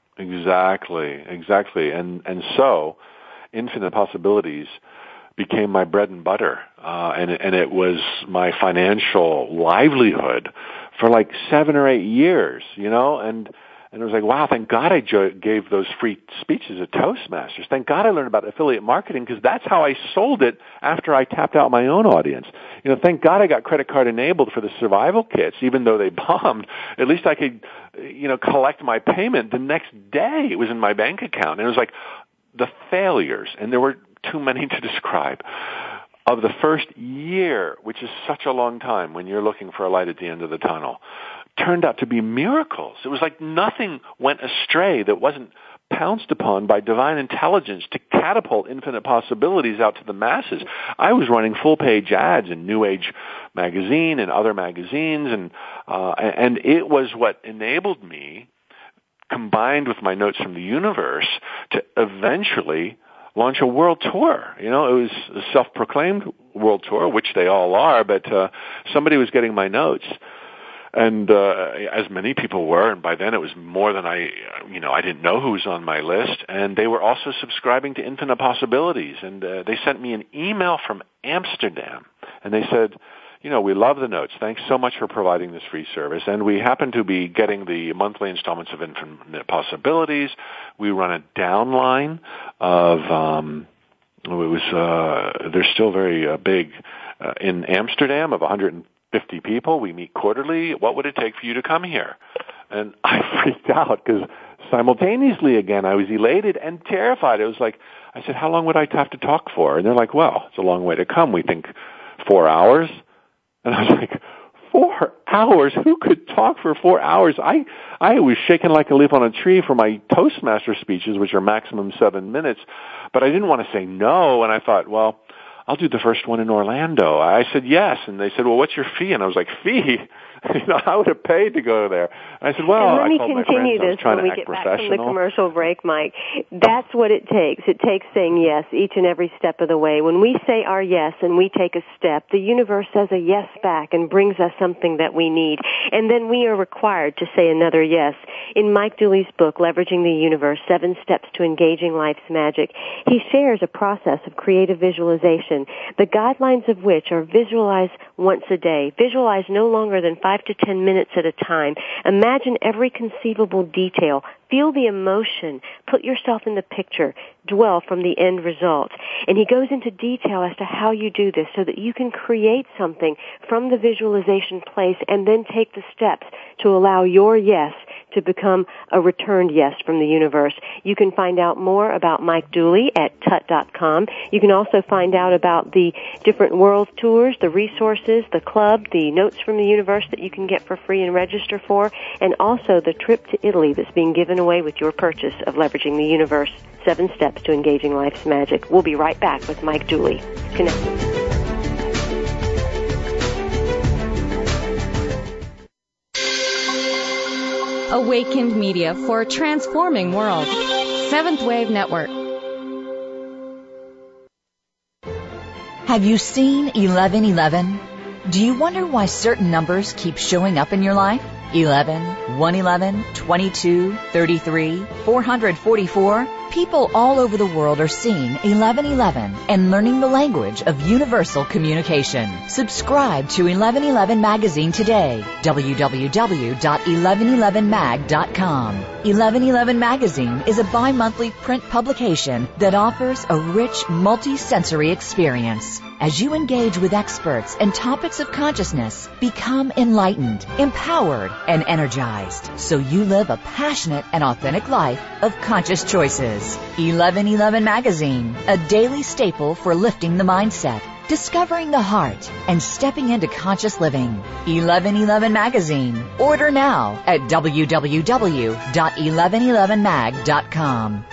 Exactly. And so, Infinite Possibilities became my bread and butter, and it was my financial livelihood for like 7 or 8 years, you know, and it was like, wow, thank God I gave those free speeches at Toastmasters. Thank God I learned about affiliate marketing, because that's how I sold it after I tapped out my own audience. You know, thank God I got credit card enabled for the survival kits, even though they bombed. At least I could, you know, collect my payment the next day. It was in my bank account. And it was like the failures, and there were too many to describe, of the first year, which is such a long time when you're looking for a light at the end of the tunnel, turned out to be miracles. It was like nothing went astray that wasn't pounced upon by divine intelligence to catapult Infinite Possibilities out to the masses. I was running full-page ads in New Age magazine and other magazines, and it was what enabled me, combined with my notes from the universe, to eventually launch a world tour. You know, it was a self-proclaimed world tour, which they all are, but somebody was getting my notes. And as many people were, and by then it was more than I didn't know who was on my list, and they were also subscribing to Infinite Possibilities. And they sent me an email from Amsterdam, and they said, we love the notes. Thanks so much for providing this free service. And we happen to be getting the monthly installments of Infinite Possibilities. We run a downline of, they're still very big in Amsterdam of 150 people. We meet quarterly. What would it take for you to come here? And I freaked out because simultaneously, again, I was elated and terrified. It was like, I said, how long would I have to talk for? And they're like, well, it's a long way to come. We think 4 hours. And I was like, 4 hours? Who could talk for 4 hours? I was shaking like a leaf on a tree for my Toastmaster speeches, which are maximum 7 minutes. But I didn't want to say no. And I thought, well, I'll do the first one in Orlando. I said yes. And they said, well, what's your fee? And I was like, fee? I would have paid to go there. And I said, well, and let me I called continue my friends. this when we get back from the commercial break, Mike. That's what it takes. It takes saying yes each and every step of the way. When we say our yes and we take a step, the universe says a yes back and brings us something that we need. And then we are required to say another yes. In Mike Dooley's book, Leveraging the Universe, 7 Steps to Engaging Life's Magic, he shares a process of creative visualization, the guidelines of which are visualize once a day. Visualize no longer than 5 to 10 minutes at a time. Imagine every conceivable detail. Feel the emotion. Put yourself in the picture. Dwell from the end result. And he goes into detail as to how you do this so that you can create something from the visualization place and then take the steps to allow your yes to become a returned yes from the universe. You can find out more about Mike Dooley at tut.com. You can also find out about the different world tours, the resources, the club, the notes from the universe that you can get for free and register for, and also the trip to Italy that's being given away with your purchase of Leveraging the Universe, 7 Steps to Engaging Life's Magic. We'll be right back with Mike Dooley. Connect. Awakened Media for a transforming world. Seventh Wave Network. Have you seen 1111? Do you wonder why certain numbers keep showing up in your life? 11, 111, 22, 33, 444. People all over the world are seeing 1111 and learning the language of universal communication. Subscribe to 1111 Magazine today. www.1111mag.com. 1111 Magazine is a bi-monthly print publication that offers a rich, multi-sensory experience. As you engage with experts and topics of consciousness, become enlightened, empowered, and energized, so you live a passionate and authentic life of conscious choices. 1111 Magazine, a daily staple for lifting the mindset, discovering the heart, and stepping into conscious living. 1111 Magazine. Order now at www.1111mag.com.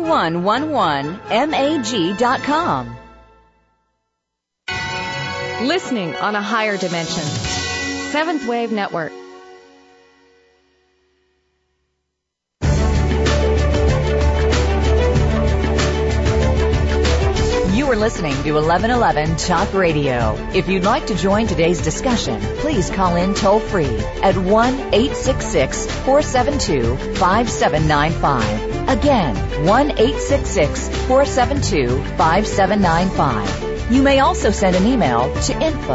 1111mag.com. Listening on a higher dimension. Seventh Wave Network. You are listening to 1111 Talk Radio. If you'd like to join today's discussion, please call in toll-free at 1-866-472-5795. Again, 1-866-472-5795. You may also send an email to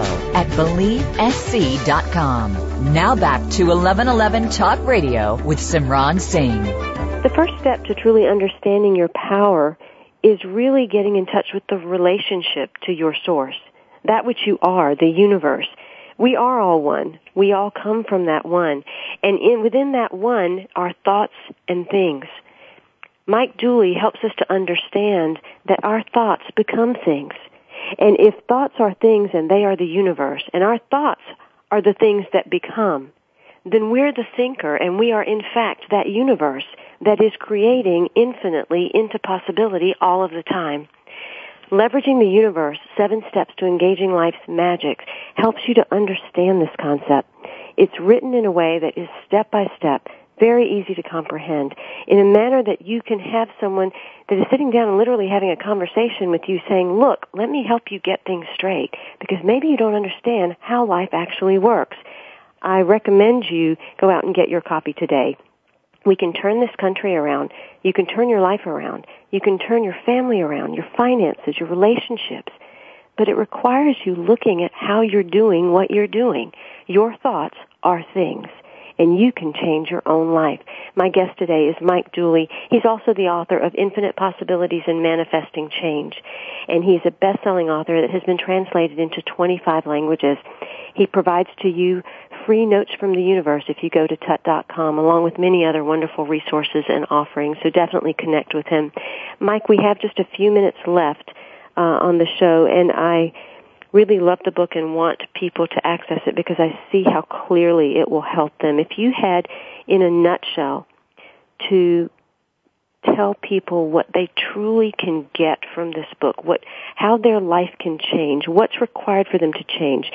info@believesc.com. Now back to 1111 Talk Radio with Simran Singh. The first step to truly understanding your power is really getting in touch with the relationship to your source, that which you are, the universe. We are all one. We all come from that one. And within that one are thoughts and things. Mike Dooley helps us to understand that our thoughts become things. And if thoughts are things and they are the universe, and our thoughts are the things that become, then we're the thinker and we are in fact that universe that is creating infinitely into possibility all of the time. Leveraging the Universe, 7 Steps to Engaging Life's Magic, helps you to understand this concept. It's written in a way that is step by step, very easy to comprehend, in a manner that you can have someone that is sitting down and literally having a conversation with you saying, look, let me help you get things straight, because maybe you don't understand how life actually works. I recommend you go out and get your copy today. We can turn this country around. You can turn your life around. You can turn your family around, your finances, your relationships. but it requires you looking at how you're doing what you're doing. Your thoughts are things, and you can change your own life. My guest today is Mike Dooley. He's also the author of Infinite Possibilities in Manifesting Change, and he's a best-selling author that has been translated into 25 languages. He provides to you free notes from the universe if you go to tut.com, along with many other wonderful resources and offerings, so definitely connect with him. Mike, we have just a few minutes left on the show, and I really love the book and want people to access it because I see how clearly it will help them. If you had, in a nutshell, to tell people what they truly can get from this book, how their life can change, what's required for them to change,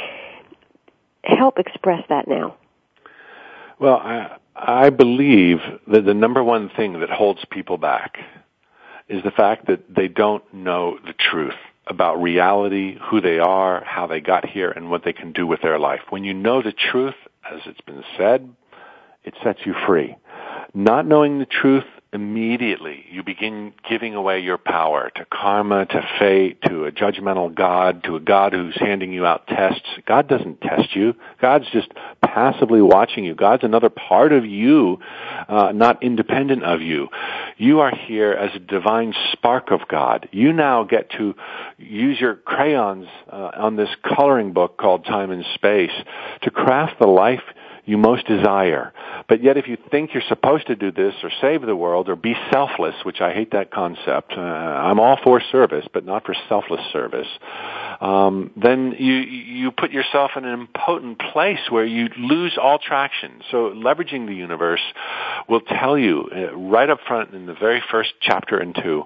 help express that now. Well, I believe that the number one thing that holds people back is the fact that they don't know the truth about reality, who they are, how they got here, and what they can do with their life. When you know the truth, as it's been said, it sets you free. Not knowing the truth, immediately you begin giving away your power to karma, to fate, to a judgmental God, to a God who's handing you out tests. God doesn't test you. God's just passively watching you. God's another part of you, not independent of you. You are here as a divine spark of God. You now get to use your crayons on this coloring book called Time and Space to craft the life you most desire. But yet if you think you're supposed to do this or save the world or be selfless, which I hate that concept, I'm all for service, but not for selfless service, then you put yourself in an impotent place where you lose all traction. So leveraging the universe will tell you right up front in the very first chapter and 2,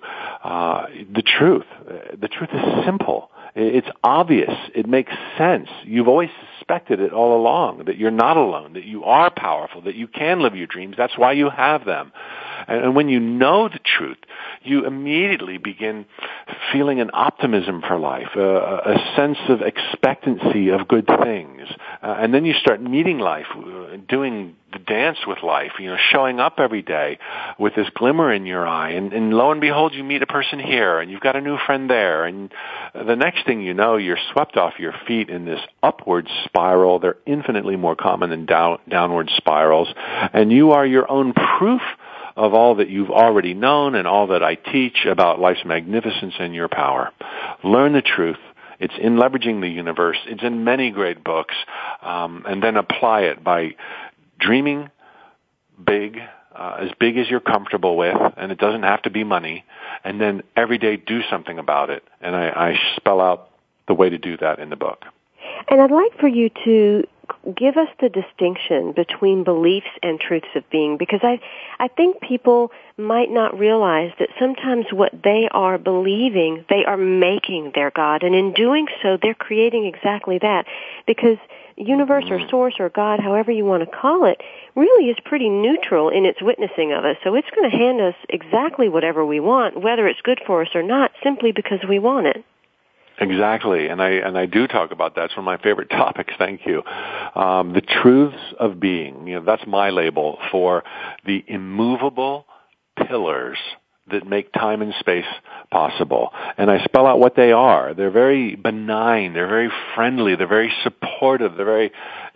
the truth. The truth is simple. It's obvious. It makes sense. You've always suspected it all along, that you're not alone, that you are powerful, that you can live your dreams. That's why you have them. And when you know the truth, you immediately begin feeling an optimism for life, a sense of expectancy of good things. And then you start meeting life, doing the dance with life, showing up every day with this glimmer in your eye. And lo and behold, you meet a person here, and you've got a new friend there. And the next thing you know, you're swept off your feet in this upward spiral. They're infinitely more common than downward spirals. And you are your own proof of all that you've already known and all that I teach about life's magnificence and your power. Learn the truth. It's in Leveraging the Universe. It's in many great books. And then apply it by dreaming big, as big as you're comfortable with, and it doesn't have to be money, and then every day do something about it. And I spell out the way to do that in the book. And I'd like for you to give us the distinction between beliefs and truths of being, because I think people might not realize that sometimes what they are believing, they are making their God, and in doing so, they're creating exactly that, because universe or source or God, however you want to call it, really is pretty neutral in its witnessing of us. So it's going to hand us exactly whatever we want, whether it's good for us or not, simply because we want it. Exactly, and I do talk about that. It's one of my favorite topics. Thank you. The truths of being. That's my label for the immovable pillars that make time and space possible. And I spell out what they are. They're very benign. They're very friendly. They're very supportive. They're very,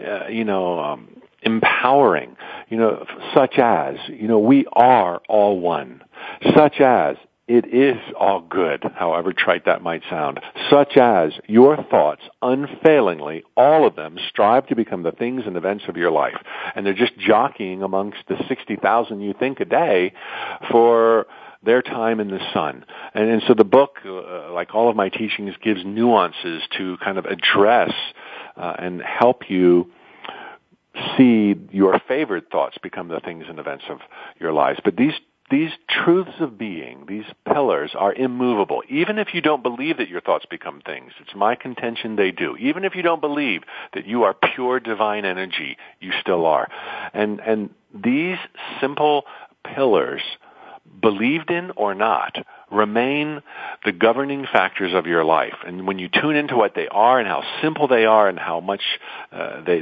empowering. Such as, we are all one. Such as, it is all good, however trite that might sound. Such as your thoughts, unfailingly, all of them strive to become the things and events of your life. And they're just jockeying amongst the 60,000 you think a day for their time in the sun. And so the book, like all of my teachings, gives nuances to kind of address and help you see your favored thoughts become the things and events of your lives. But these truths of being, these pillars, are immovable. Even if you don't believe that your thoughts become things, it's my contention they do. Even if you don't believe that you are pure divine energy, you still are. And these simple pillars, believed in or not, remain the governing factors of your life. And when you tune into what they are and how simple they are and how much they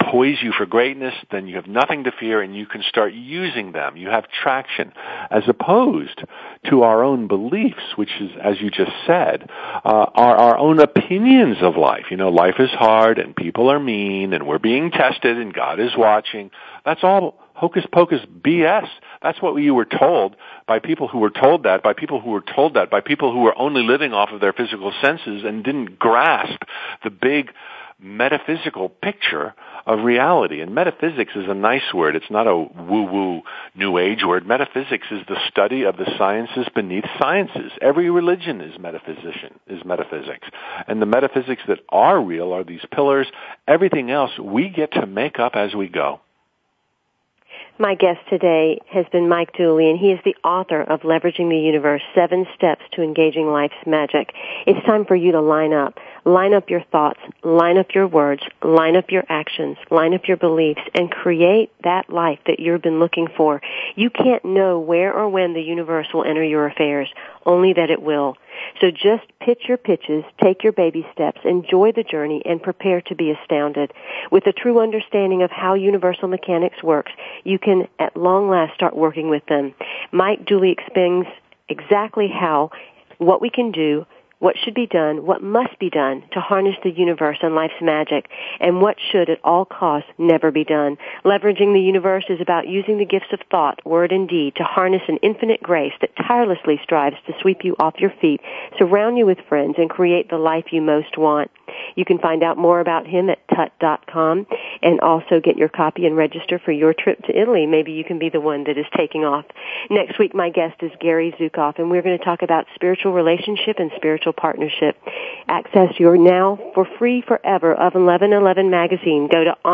poise you for greatness, then you have nothing to fear and you can start using them. You have traction, as opposed to our own beliefs, which is, as you just said, our own opinions of life. You know, life is hard and people are mean and we're being tested and God is watching. That's all hocus pocus BS. That's what you were told by people who were told that, by people who were told that, by people who were only living off of their physical senses and didn't grasp the big metaphysical picture of reality. And metaphysics is a nice word. It's not a woo-woo New Age word. Metaphysics is the study of the sciences beneath sciences. Every religion is metaphysics. And the metaphysics that are real are these pillars. Everything else we get to make up as we go. My guest today has been Mike Dooley, and he is the author of Leveraging the Universe, 7 Steps to Engaging Life's Magic. It's time for you to line up. Line up your thoughts, line up your words, line up your actions, line up your beliefs, and create that life that you've been looking for. You can't know where or when the universe will enter your affairs, only that it will. So just pitch your pitches, take your baby steps, enjoy the journey, and prepare to be astounded. With a true understanding of how universal mechanics works, you can at long last start working with them. Mike Dooley explains exactly how, what we can do, what should be done, what must be done to harness the universe and life's magic, and what should at all costs never be done. Leveraging the universe is about using the gifts of thought, word, and deed to harness an infinite grace that tirelessly strives to sweep you off your feet, surround you with friends, and create the life you most want. You can find out more about him at tut.com and also get your copy and register for your trip to Italy. Maybe you can be the one that is taking off. Next week, my guest is Gary Zukav, and we're going to talk about spiritual relationship and spiritual partnership. Access your now for free forever of 1111 magazine. Go to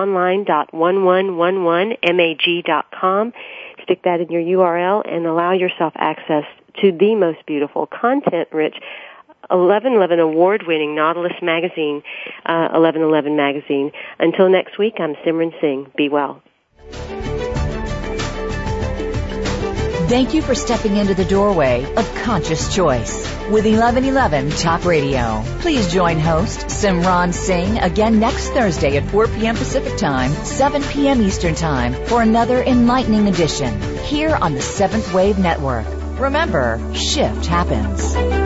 online.1111mag.com. Stick that in your URL and allow yourself access to the most beautiful, content-rich 1111 award-winning Nautilus magazine, 1111 magazine. Until next week, I'm Simran Singh. Be well. Thank you for stepping into the doorway of conscious choice with 1111 Talk Radio. Please join host Simran Singh again next Thursday at 4 p.m. Pacific Time, 7 p.m. Eastern Time for another enlightening edition here on the Seventh Wave Network. Remember, shift happens.